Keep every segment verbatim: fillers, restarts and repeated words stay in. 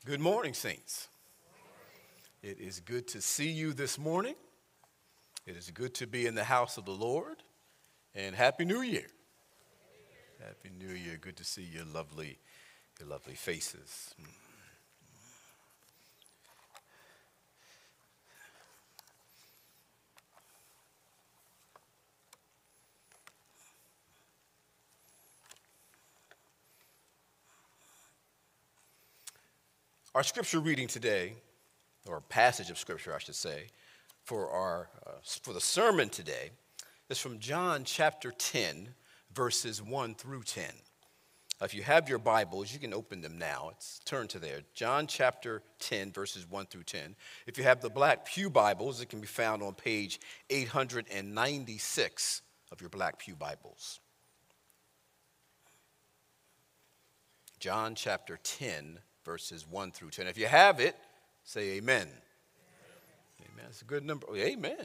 Good morning, saints. It is good to see you this morning. It is good to be in the house of the Lord. And Happy New Year. Happy New Year. Good to see your lovely, your lovely faces. Our scripture reading today, or passage of scripture, I should say, for our uh, for the sermon today, is from John chapter ten, verses one through ten. If you have your Bibles, you can open them now. It's turn to there. John chapter ten, verses one through ten. If you have the Black Pew Bibles, it can be found on page eight hundred ninety-six of your Black Pew Bibles. John chapter ten, verses one through ten. If you have it, say amen. Amen. Amen. That's a good number. Amen.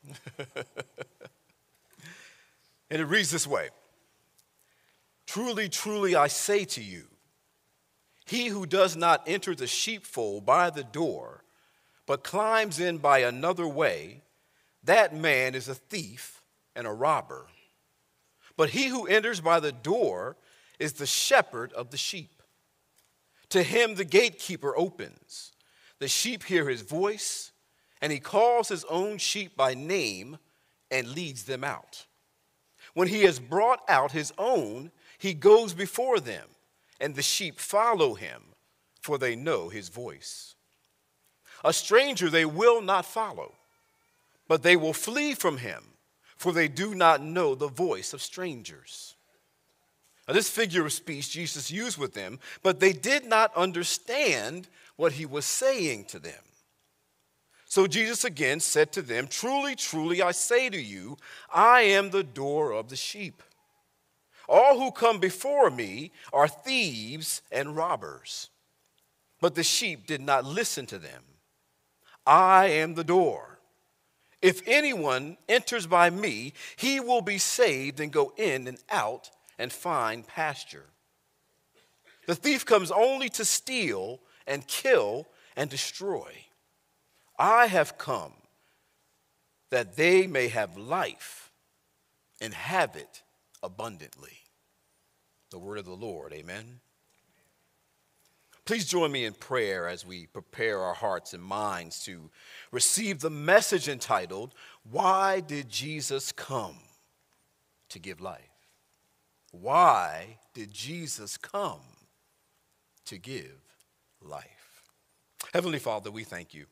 And it reads this way. Truly, truly, I say to you, he who does not enter the sheepfold by the door, but climbs in by another way, that man is a thief and a robber. But he who enters by the door is the shepherd of the sheep. To him the gatekeeper opens. The sheep hear his voice, and he calls his own sheep by name and leads them out. When he has brought out his own, he goes before them, and the sheep follow him, for they know his voice. A stranger they will not follow, but they will flee from him, for they do not know the voice of strangers. Now, this figure of speech Jesus used with them, but they did not understand what he was saying to them. So Jesus again said to them, Truly, truly, I say to you, I am the door of the sheep. All who come before me are thieves and robbers, but the sheep did not listen to them. I am the door. If anyone enters by me, he will be saved and go in and out and find pasture. The thief comes only to steal and kill and destroy. I have come that they may have life and have it abundantly. The word of the Lord, amen. Please join me in prayer as we prepare our hearts and minds to receive the message entitled, Why Did Jesus Come to Give Life? Why did Jesus come to give life? Heavenly Father, we thank you.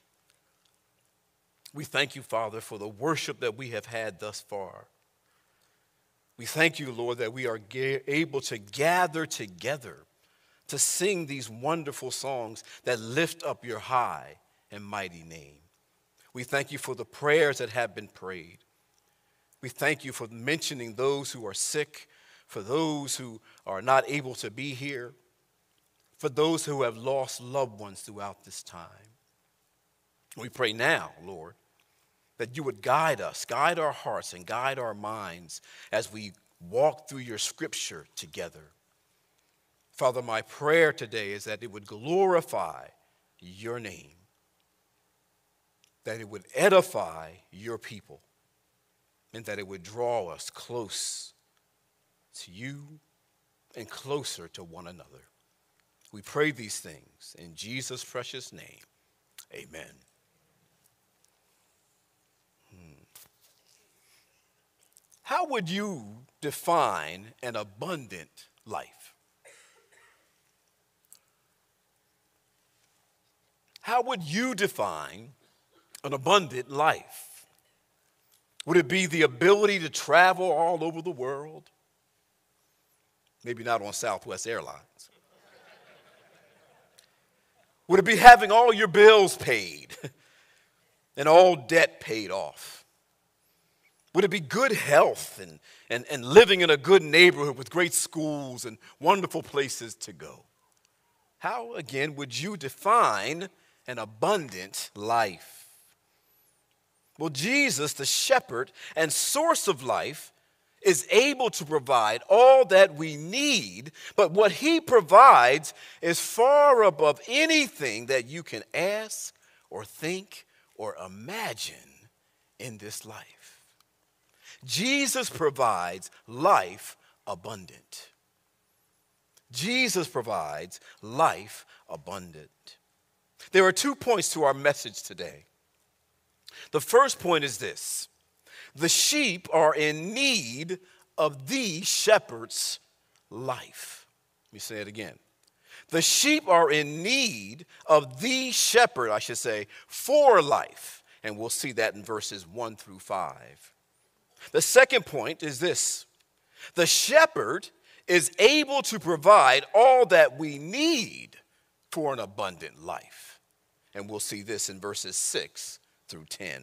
We thank you, Father, for the worship that we have had thus far. We thank you, Lord, that we are ga- able to gather together to sing these wonderful songs that lift up your high and mighty name. We thank you for the prayers that have been prayed. We thank you for mentioning those who are sick, for those who are not able to be here, for those who have lost loved ones throughout this time. We pray now, Lord, that you would guide us, guide our hearts, and guide our minds as we walk through your scripture together. Father, my prayer today is that it would glorify your name, that it would edify your people, and that it would draw us close to you and closer to one another. We pray these things in Jesus' precious name. Amen. Hmm. How would you define an abundant life? How would you define an abundant life? Would it be the ability to travel all over the world? Maybe not on Southwest Airlines. Would it be having all your bills paid and all debt paid off? Would it be good health and, and, and living in a good neighborhood with great schools and wonderful places to go? How, again, would you define an abundant life? Well, Jesus, the shepherd and source of life, is able to provide all that we need, but what he provides is far above anything that you can ask or think or imagine in this life. Jesus provides life abundant. Jesus provides life abundant. There are two points to our message today. The first point is this: the sheep are in need of the shepherd's life. Let me say it again. The sheep are in need of the shepherd, I should say, for life. And we'll see that in verses one through five. The second point is this: the shepherd is able to provide all that we need for an abundant life. And we'll see this in verses six through ten.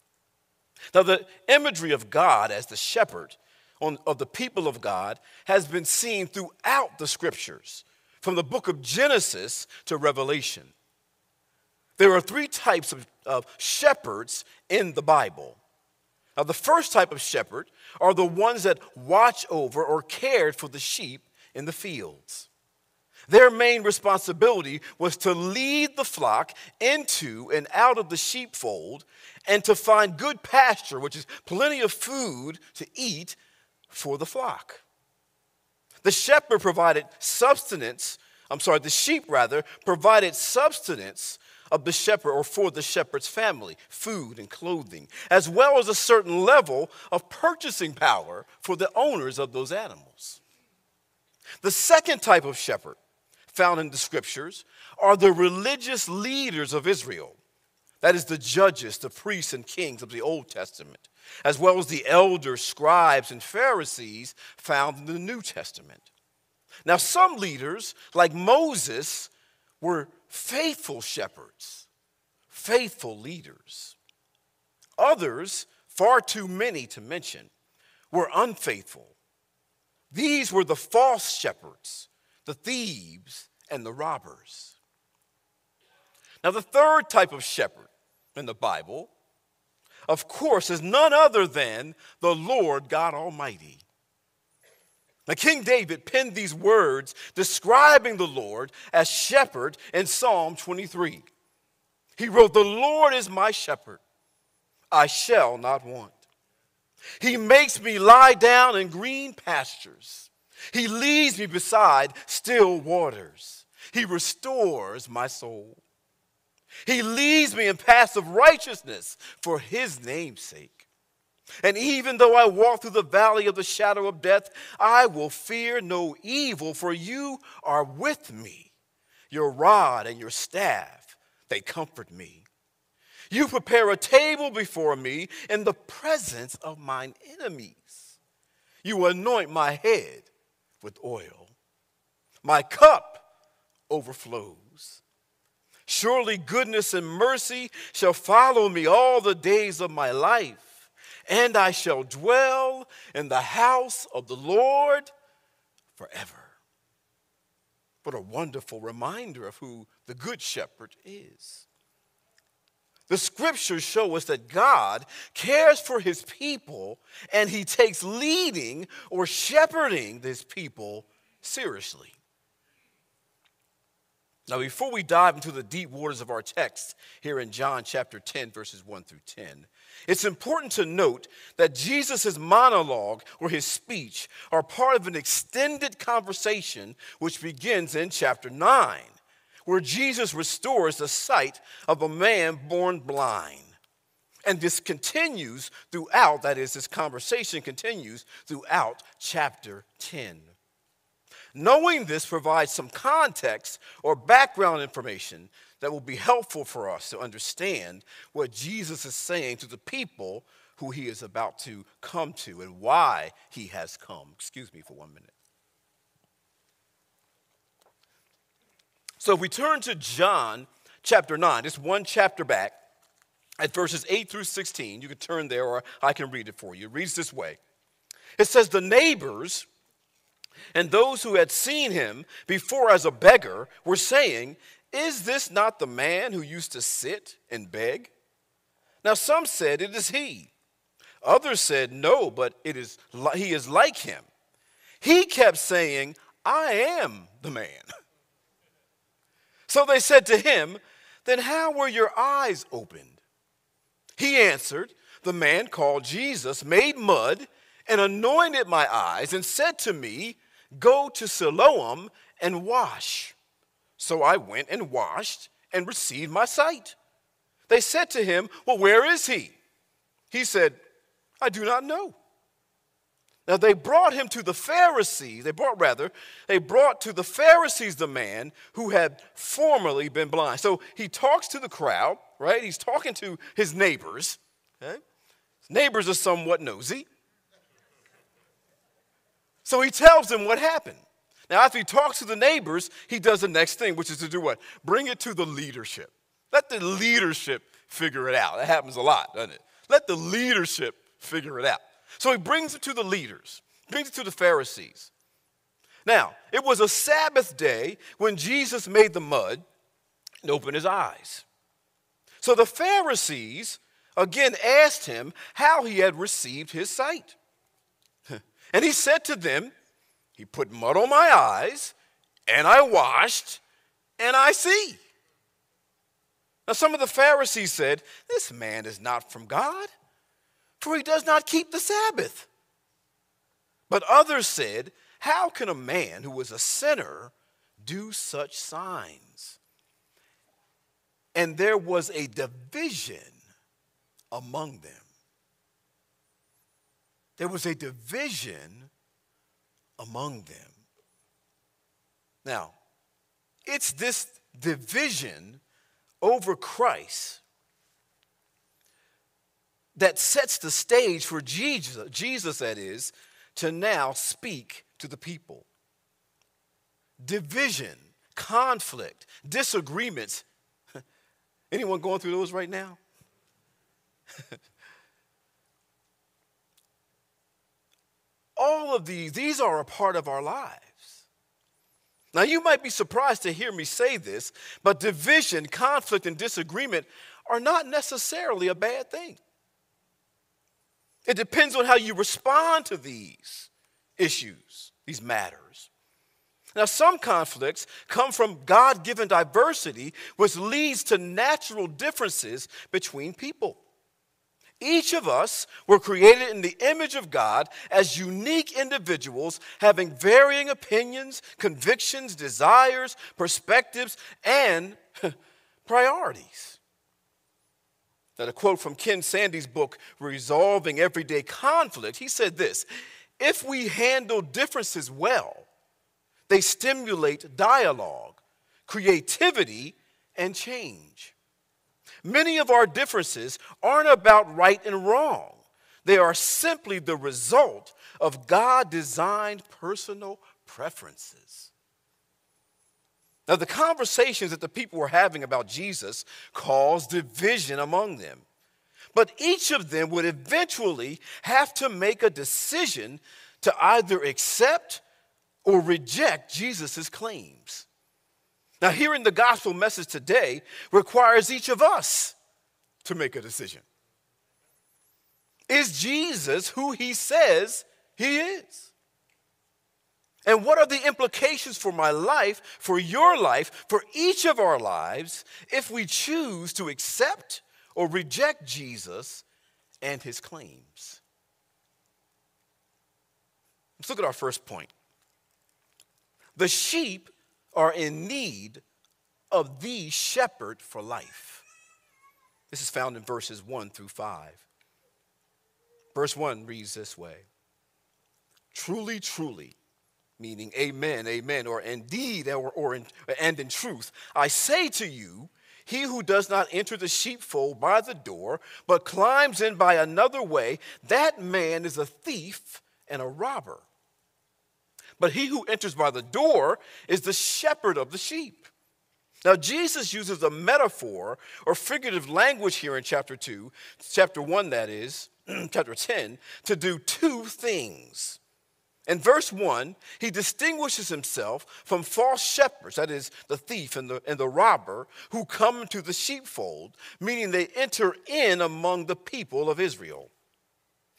Now, the imagery of God as the shepherd on, of the people of God has been seen throughout the scriptures, from the book of Genesis to Revelation. There are three types of, of shepherds in the Bible. Now, the first type of shepherd are the ones that watch over or cared for the sheep in the fields. Their main responsibility was to lead the flock into and out of the sheepfold and to find good pasture, which is plenty of food to eat for the flock. The shepherd provided sustenance, I'm sorry, the sheep rather, provided subsistence of the shepherd or for the shepherd's family, food and clothing, as well as a certain level of purchasing power for the owners of those animals. The second type of shepherd found in the scriptures are the religious leaders of Israel. That is the judges, the priests and kings of the Old Testament, as well as the elders, scribes, and Pharisees found in the New Testament. Now, some leaders, like Moses, were faithful shepherds, faithful leaders. Others, far too many to mention, were unfaithful. These were the false shepherds, the thieves, and the robbers. Now, the third type of shepherd in the Bible, of course, is none other than the Lord God Almighty. Now, King David penned these words describing the Lord as shepherd in Psalm twenty-three. He wrote, "The Lord is my shepherd, I shall not want. He makes me lie down in green pastures. He leads me beside still waters. He restores my soul. He leads me in paths of righteousness for his name's sake. And even though I walk through the valley of the shadow of death, I will fear no evil, for you are with me. Your rod and your staff, they comfort me. You prepare a table before me in the presence of mine enemies. You anoint my head with oil. My cup overflows. Surely goodness and mercy shall follow me all the days of my life, and I shall dwell in the house of the Lord forever." What a wonderful reminder of who the Good Shepherd is. The scriptures show us that God cares for his people, and he takes leading or shepherding his people seriously. Now, before we dive into the deep waters of our text here in John chapter ten, verses one through ten, it's important to note that Jesus' monologue or his speech are part of an extended conversation which begins in chapter nine, where Jesus restores the sight of a man born blind. And this continues throughout, that is, this conversation continues throughout chapter ten. Knowing this provides some context or background information that will be helpful for us to understand what Jesus is saying to the people who he is about to come to and why he has come. Excuse me for one minute. So if we turn to John chapter nine, it's one chapter back, at verses eight through sixteen, you can turn there or I can read it for you. It reads this way. It says, "The neighbors and those who had seen him before as a beggar were saying, 'Is this not the man who used to sit and beg?' Now some said, 'It is he.' Others said, no, but it is li- he is like him. He kept saying, I am the man. So they said to him, then how were your eyes opened? He answered, the man called Jesus made mud and anointed my eyes and said to me, go to Siloam and wash. So I went and washed and received my sight. They said to him, well, where is he? He said, I do not know. Now they brought him to the Pharisees. They brought rather, they brought to the Pharisees the man who had formerly been blind. So he talks to the crowd, right? He's talking to his neighbors. Okay? His neighbors are somewhat nosy. So he tells them what happened. Now after he talks to the neighbors, he does the next thing, which is to do what? Bring it to the leadership. Let the leadership figure it out. That happens a lot, doesn't it? Let the leadership figure it out. So he brings it to the leaders, brings it to the Pharisees. Now, it was a Sabbath day when Jesus made the mud and opened his eyes. So the Pharisees again asked him how he had received his sight. And he said to them, he put mud on my eyes, and I washed, and I see. Now some of the Pharisees said, this man is not from God, for he does not keep the Sabbath. But others said, how can a man who is a sinner do such signs? And there was a division among them. There was a division among them. Now, it's this division over Christ that sets the stage for Jesus, Jesus that is, to now speak to the people. Division, conflict, disagreements. Anyone going through those right now? All of these, these are a part of our lives. Now, you might be surprised to hear me say this, but division, conflict, and disagreement are not necessarily a bad thing. It depends on how you respond to these issues, these matters. Now, some conflicts come from God-given diversity, which leads to natural differences between people. Each of us were created in the image of God as unique individuals having varying opinions, convictions, desires, perspectives, and priorities. Now, a quote from Ken Sande's book, Resolving Everyday Conflict, he said this, if we handle differences well, they stimulate dialogue, creativity, and change. Many of our differences aren't about right and wrong. They are simply the result of God-designed personal preferences. Now, the conversations that the people were having about Jesus caused division among them. But each of them would eventually have to make a decision to either accept or reject Jesus' claims. Now, hearing the gospel message today requires each of us to make a decision. Is Jesus who he says he is? And what are the implications for my life, for your life, for each of our lives, if we choose to accept or reject Jesus and his claims? Let's look at our first point. The sheep are in need of the shepherd for life. This is found in verses one through five. Verse one reads this way. Truly, truly, meaning amen, amen, or indeed, or, or in, and in truth, I say to you, he who does not enter the sheepfold by the door, but climbs in by another way, that man is a thief and a robber. But he who enters by the door is the shepherd of the sheep. Now, Jesus uses a metaphor or figurative language here in chapter two, chapter one, that is, chapter ten, to do two things. In verse one, he distinguishes himself from false shepherds, that is, the thief and the, and the robber, who come into the sheepfold, meaning they enter in among the people of Israel.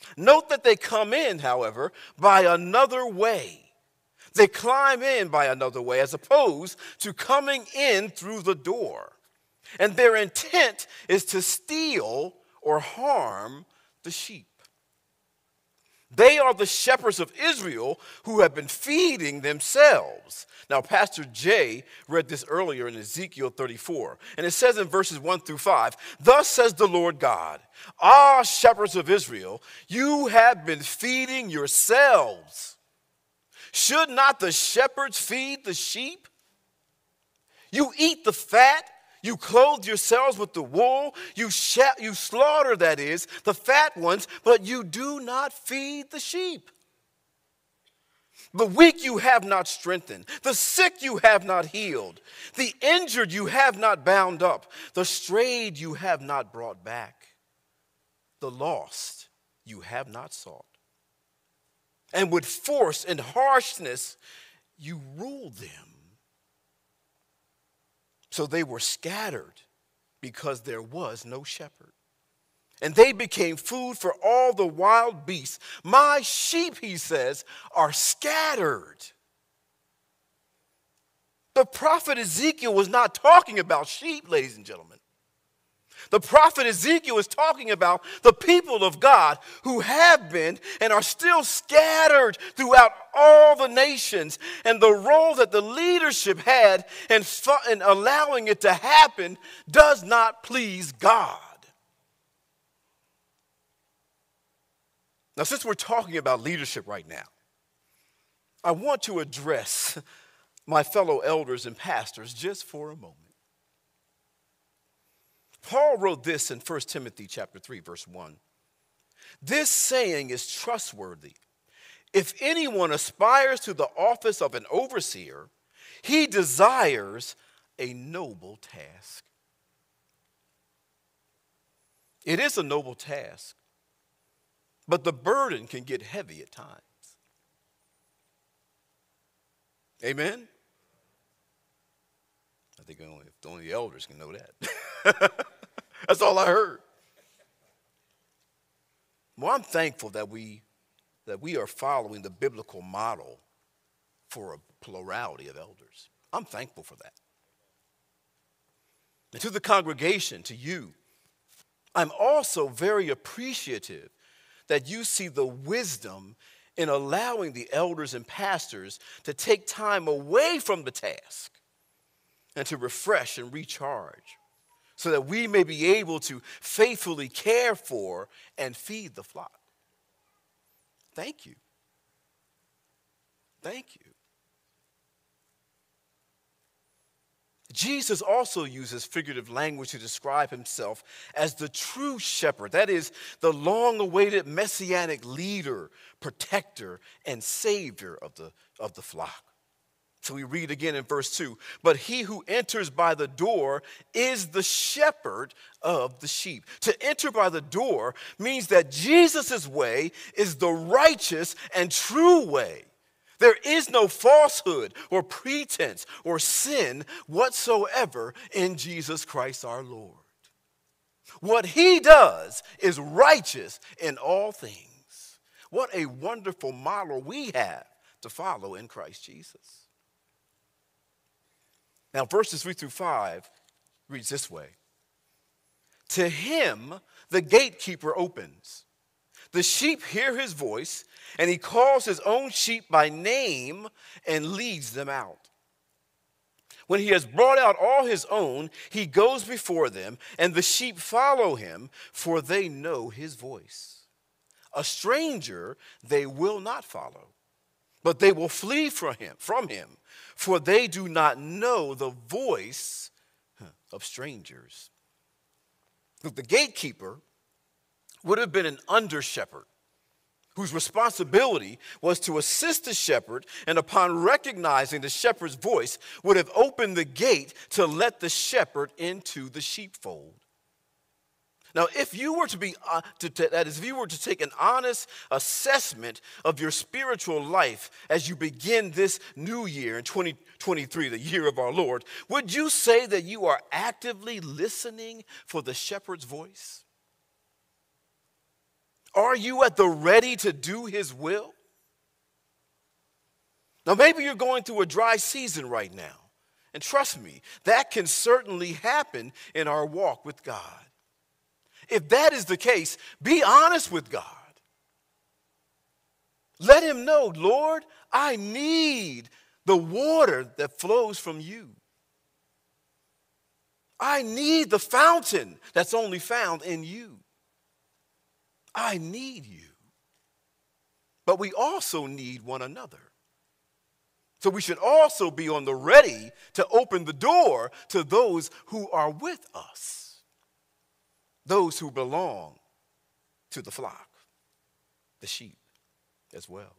Note that they come in, however, by another way. They climb in by another way as opposed to coming in through the door. And their intent is to steal or harm the sheep. They are the shepherds of Israel who have been feeding themselves. Now, Pastor Jay read this earlier in Ezekiel thirty-four, and it says in verses one through five, "Thus says the Lord God, ah, shepherds of Israel, you have been feeding yourselves. Should not the shepherds feed the sheep? You eat the fat. You clothe yourselves with the wool. You, sh- you slaughter, that is, the fat ones, but you do not feed the sheep. The weak you have not strengthened. The sick you have not healed. The injured you have not bound up. The strayed you have not brought back. The lost you have not sought. And with force and harshness you ruled them. So they were scattered because there was no shepherd. And they became food for all the wild beasts. My sheep," he says, "are scattered." The prophet Ezekiel was not talking about sheep, ladies and gentlemen. The prophet Ezekiel is talking about the people of God who have been and are still scattered throughout all the nations. And the role that the leadership had in, fu- in allowing it to happen does not please God. Now, since we're talking about leadership right now, I want to address my fellow elders and pastors just for a moment. Paul wrote this in First Timothy chapter three, verse one. "This saying is trustworthy. If anyone aspires to the office of an overseer, he desires a noble task." It is a noble task, but the burden can get heavy at times. Amen? I think only, only the elders can know that. That's all I heard. Well, I'm thankful that we, that we are following the biblical model for a plurality of elders. I'm thankful for that. And to the congregation, to you, I'm also very appreciative that you see the wisdom in allowing the elders and pastors to take time away from the task and to refresh and recharge so that we may be able to faithfully care for and feed the flock. Thank you. Thank you. Jesus also uses figurative language to describe himself as the true shepherd. That is, the long-awaited messianic leader, protector, and savior of the, of the flock. So we read again in verse two, "But he who enters by the door is the shepherd of the sheep." To enter by the door means that Jesus' way is the righteous and true way. There is no falsehood or pretense or sin whatsoever in Jesus Christ our Lord. What he does is righteous in all things. What a wonderful model we have to follow in Christ Jesus. Now, verses three through five reads this way. "To him the gatekeeper opens. The sheep hear his voice, and he calls his own sheep by name and leads them out. When he has brought out all his own, he goes before them, and the sheep follow him, for they know his voice. A stranger they will not follow, but they will flee from him, from him, for they do not know the voice of strangers." The gatekeeper would have been an under-shepherd whose responsibility was to assist the shepherd, and upon recognizing the shepherd's voice, would have opened the gate to let the shepherd into the sheepfold. Now, if you were to be, uh, to, to, that is, if you were to take an honest assessment of your spiritual life as you begin this new year in twenty twenty-three, the year of our Lord, would you say that you are actively listening for the shepherd's voice? Are you at the ready to do his will? Now, maybe you're going through a dry season right now. And trust me, that can certainly happen in our walk with God. If that is the case, be honest with God. Let him know, Lord, I need the water that flows from you. I need the fountain that's only found in you. I need you. But we also need one another. So we should also be on the ready to open the door to those who are with us, those who belong to the flock, the sheep as well.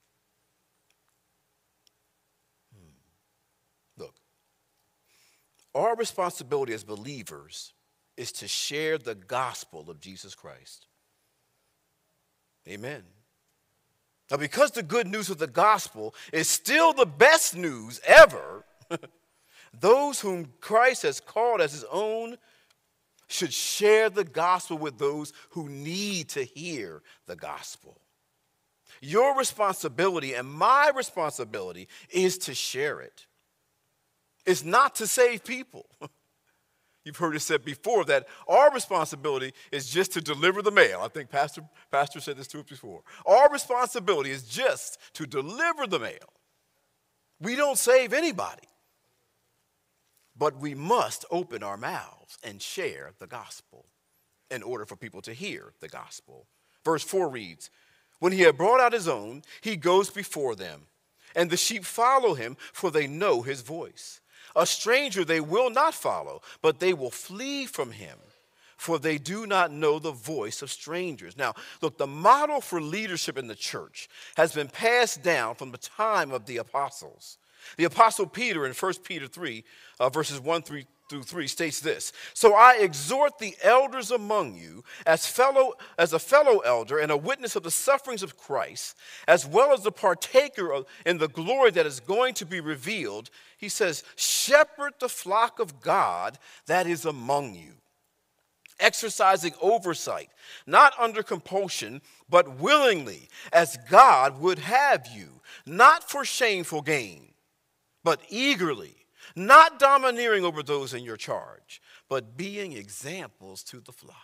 Hmm. Look, our responsibility as believers is to share the gospel of Jesus Christ. Amen. Now, because the good news of the gospel is still the best news ever, those whom Christ has called as his own should share the gospel with those who need to hear the gospel. Your responsibility and my responsibility is to share it. It's not to save people. You've heard it said before that our responsibility is just to deliver the mail. I think Pastor, Pastor said this to us before. Our responsibility is just to deliver the mail. We don't save anybody. But we must open our mouths and share the gospel in order for people to hear the gospel. Verse four reads, when he had brought out his own, he goes before them, and the sheep follow him, for they know his voice. A stranger they will not follow, but they will flee from him, for they do not know the voice of strangers. Now, look, the model for leadership in the church has been passed down from the time of the apostles. The apostle Peter in First Peter three, uh, verses one through three states this: so I exhort the elders among you as fellow as a fellow elder and a witness of the sufferings of Christ, as well as the partaker of, in the glory that is going to be revealed. He says, shepherd the flock of God that is among you, exercising oversight, not under compulsion, but willingly, as God would have you, not for shameful gain, but eagerly, not domineering over those in your charge, but being examples to the flock.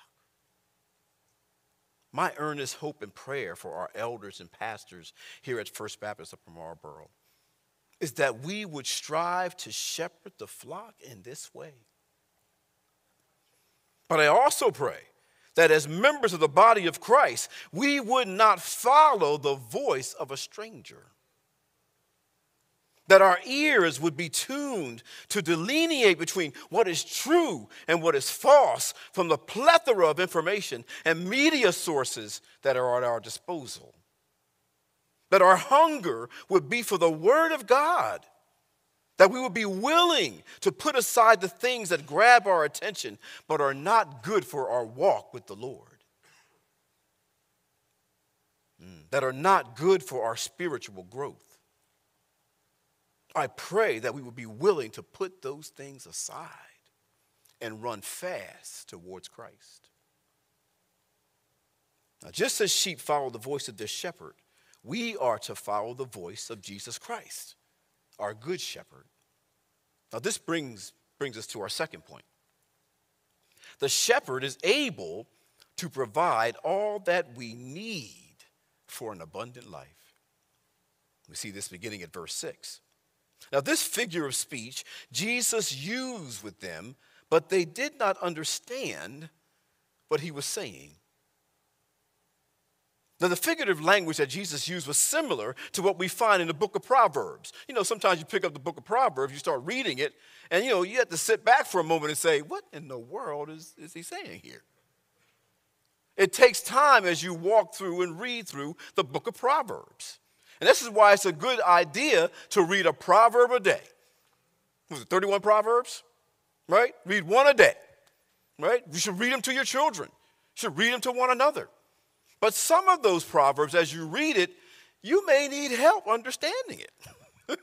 My earnest hope and prayer for our elders and pastors here at First Baptist of Marlboro is that we would strive to shepherd the flock in this way. But I also pray that as members of the body of Christ, we would not follow the voice of a stranger. That our ears would be tuned to delineate between what is true and what is false from the plethora of information and media sources that are at our disposal. That our hunger would be for the Word of God. That we would be willing to put aside the things that grab our attention but are not good for our walk with the Lord. Mm. That are not good for our spiritual growth. I pray that we would be willing to put those things aside and run fast towards Christ. Now, just as sheep follow the voice of their shepherd, we are to follow the voice of Jesus Christ, our good shepherd. Now, this brings, brings us to our second point. The shepherd is able to provide all that we need for an abundant life. We see this beginning at verse six. Now, this figure of speech Jesus used with them, but they did not understand what he was saying. Now, the figurative language that Jesus used was similar to what we find in the book of Proverbs. You know, sometimes you pick up the book of Proverbs, you start reading it, and, you know, you have to sit back for a moment and say, what in the world is, is he saying here? It takes time as you walk through and read through the book of Proverbs. And this is why it's a good idea to read a proverb a day. Was it thirty-one Proverbs? Right? Read one a day. Right? You should read them to your children. You should read them to one another. But some of those proverbs, as you read it, you may need help understanding it.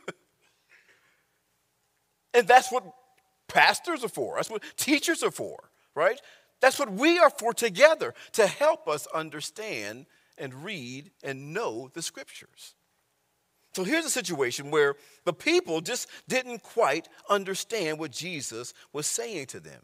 And that's what pastors are for. That's what teachers are for, right? That's what we are for together, to help us understand and read and know the scriptures. So here's a situation where the people just didn't quite understand what Jesus was saying to them.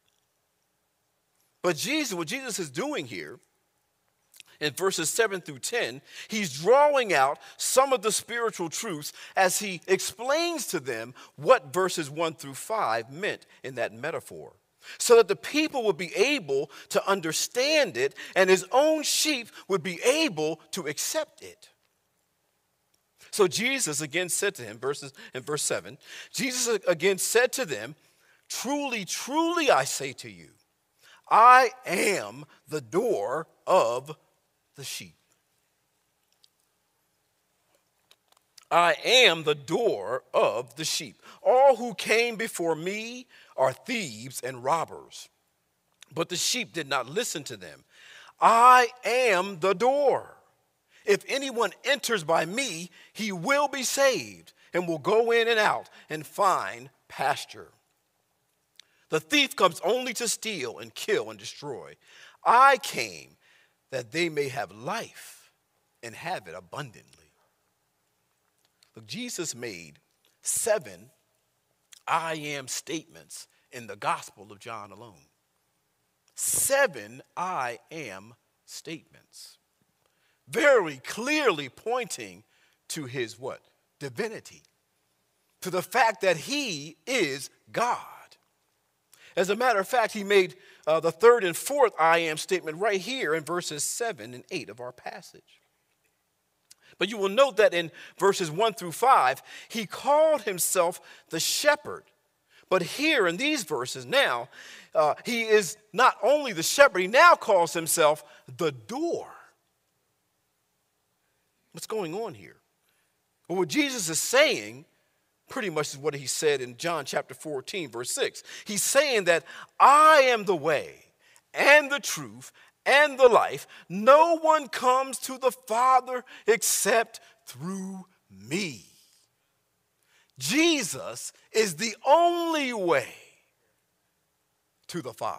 But Jesus, what Jesus is doing here in verses seven through ten, he's drawing out some of the spiritual truths as he explains to them what verses one through five meant in that metaphor, so that the people would be able to understand it and his own sheep would be able to accept it. So Jesus again said to him, verses in verse seven, Jesus again said to them, "Truly, truly, I say to you, I am the door of the sheep. I am the door of the sheep. All who came before me are thieves and robbers, but the sheep did not listen to them. I am the door. If anyone enters by me, he will be saved and will go in and out and find pasture. The thief comes only to steal and kill and destroy. I came that they may have life and have it abundantly." Look, Jesus made seven I am statements in the Gospel of John alone. Seven I am statements. Very clearly pointing to his what? Divinity. To the fact that he is God. As a matter of fact, he made uh, the third and fourth I am statement right here in verses seven and eight of our passage. But you will note that in verses one through five, he called himself the shepherd. But here in these verses now, uh, he is not only the shepherd, he now calls himself the door. What's going on here? Well, what Jesus is saying pretty much is what he said in John chapter fourteen, verse six. He's saying that I am the way and the truth and the life. No one comes to the Father except through me. Jesus is the only way to the Father.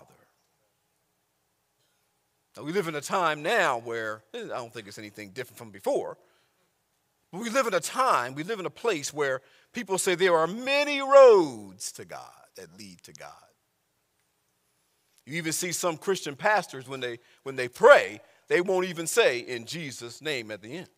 Now, we live in a time now where, I don't think it's anything different from before, but we live in a time, we live in a place where people say there are many roads to God that lead to God. You even see some Christian pastors, when they when they pray, they won't even say in Jesus' name at the end.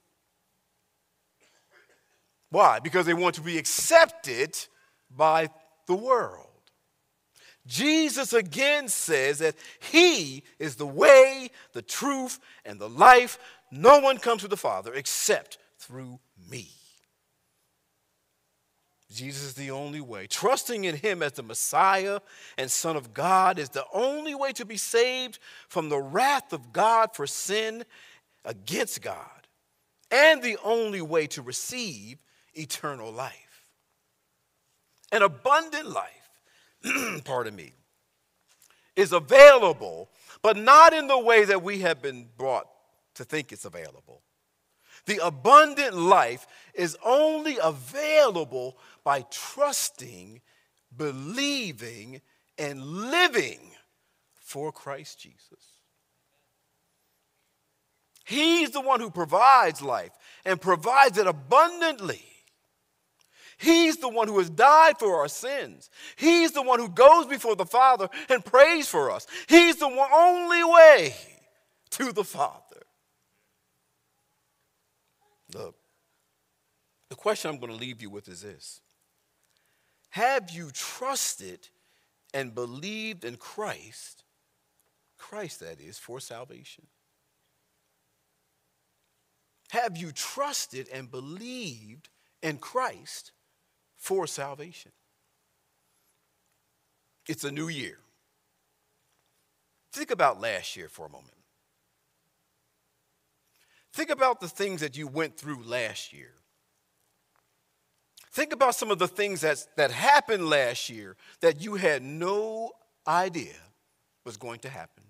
Why? Because they want to be accepted by the world. Jesus again says that he is the way, the truth, and the life. No one comes to the Father except through me. Jesus is the only way. Trusting in him as the Messiah and Son of God is the only way to be saved from the wrath of God for sin against God, and the only way to receive eternal life. An abundant life, pardon me, is available, but not in the way that we have been brought to think it's available. The abundant life is only available by trusting, believing, and living for Christ Jesus. He's the one who provides life and provides it abundantly. He's the one who has died for our sins. He's the one who goes before the Father and prays for us. He's the one, only way to the Father. Look, the question I'm going to leave you with is this. Have you trusted and believed in Christ, Christ that is, for salvation? Have you trusted and believed in Christ for salvation? It's a new year. Think about last year for a moment. Think about the things that you went through last year. Think about some of the things that, that happened last year that you had no idea was going to happen.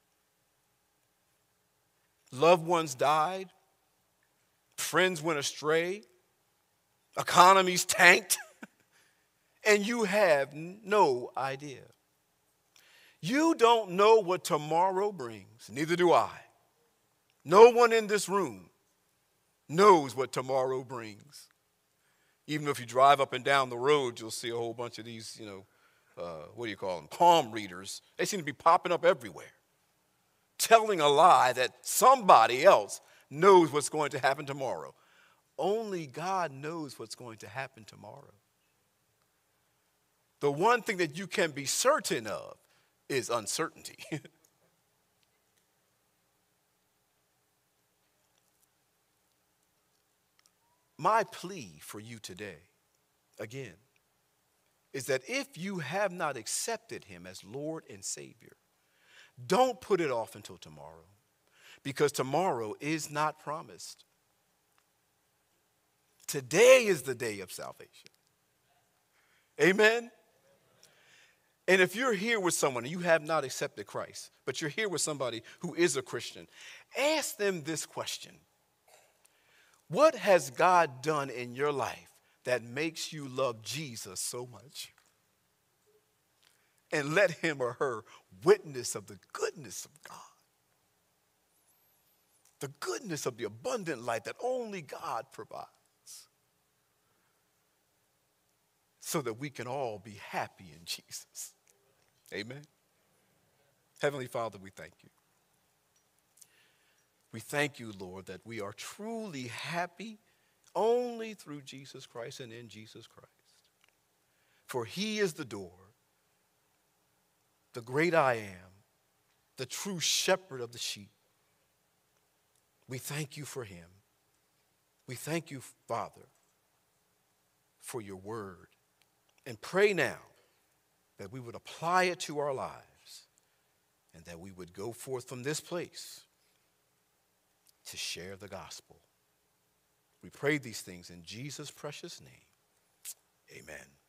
Loved ones died. Friends went astray. Economies tanked. And you have no idea. You don't know what tomorrow brings. Neither do I. No one in this room knows what tomorrow brings. Even if you drive up and down the road, you'll see a whole bunch of these, you know, uh, what do you call them, palm readers. They seem to be popping up everywhere, telling a lie that somebody else knows what's going to happen tomorrow. Only God knows what's going to happen tomorrow. The one thing that you can be certain of is uncertainty. My plea for you today, again, is that if you have not accepted him as Lord and Savior, don't put it off until tomorrow, because tomorrow is not promised. Today is the day of salvation. Amen? And if you're here with someone and you have not accepted Christ, but you're here with somebody who is a Christian, ask them this question. What has God done in your life that makes you love Jesus so much? And let him or her witness of the goodness of God. The goodness of the abundant life that only God provides. So that we can all be happy in Jesus. Amen. Heavenly Father, we thank you. We thank you, Lord, that we are truly happy only through Jesus Christ and in Jesus Christ. For he is the door, the great I am, the true shepherd of the sheep. We thank you for him. We thank you, Father, for your word. And pray now that we would apply it to our lives and that we would go forth from this place to share the gospel. We pray these things in Jesus' precious name. Amen.